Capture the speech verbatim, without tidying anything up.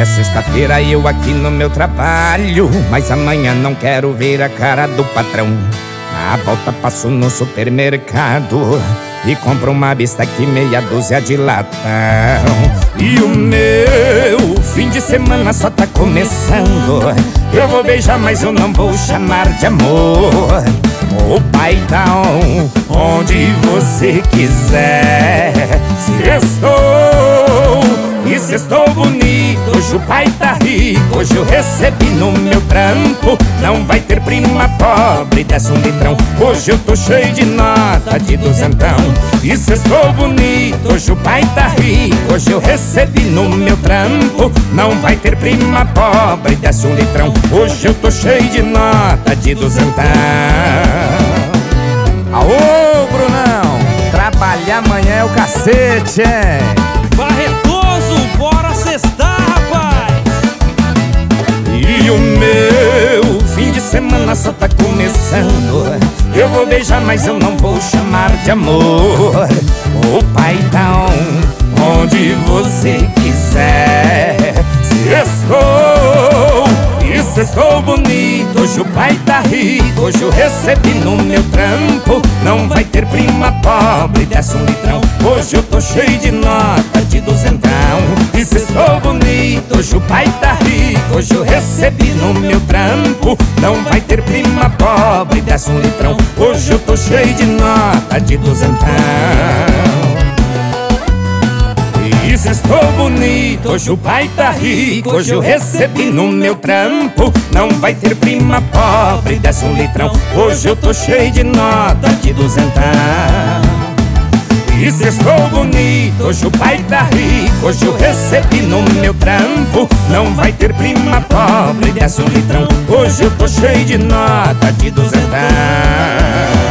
É sexta-feira e eu aqui no meu trabalho, mas amanhã não quero ver a cara do patrão. Na volta passo no supermercado e compro uma bisteca e meia dúzia de latão. E o meu fim de semana só tá começando. Eu vou beijar, mas eu não vou chamar de amor. O paizão, onde você quiser. Se estou, e se estou bonito, hoje o pai tá rico. Hoje eu recebi no meu trampo. Não vai ter prima pobre, desce um litrão. Hoje eu tô cheio de nota de duzentão. E se estou bonito, hoje o pai tá rico. Hoje eu recebi no meu trampo. Não vai ter prima pobre, desce um litrão. Hoje eu tô cheio de nota de duzentão. Aô, Brunão, trabalhar amanhã é o cacete, hein? Barretoso, bora sextar, rapaz! E o meu fim de semana só tá começando. Eu vou beijar, mas eu não vou chamar de amor. O paizão, onde você quiser. Se estou, e se estou bonito, hoje o pai tá rico. Hoje eu recebi no meu trampo. Não vai ter prima pobre, desce um litrão. Hoje eu tô cheio de nota de duzentão. E se estou bonito, hoje o pai tá rico. Hoje eu recebi no meu trampo. Não vai ter prima pobre, desce um litrão. Hoje eu tô cheio de nota de duzentão. E se estou bonito, hoje o pai tá rico. Hoje eu recebi no meu trampo. Não vai ter prima pobre, desce um litrão. Hoje eu tô cheio de nota de duzentão. E se estou bonito, hoje o pai tá rico. Hoje eu recebi no meu trampo. Não vai ter prima pobre, desce um litrão. Hoje eu tô cheio de nota de duzentão.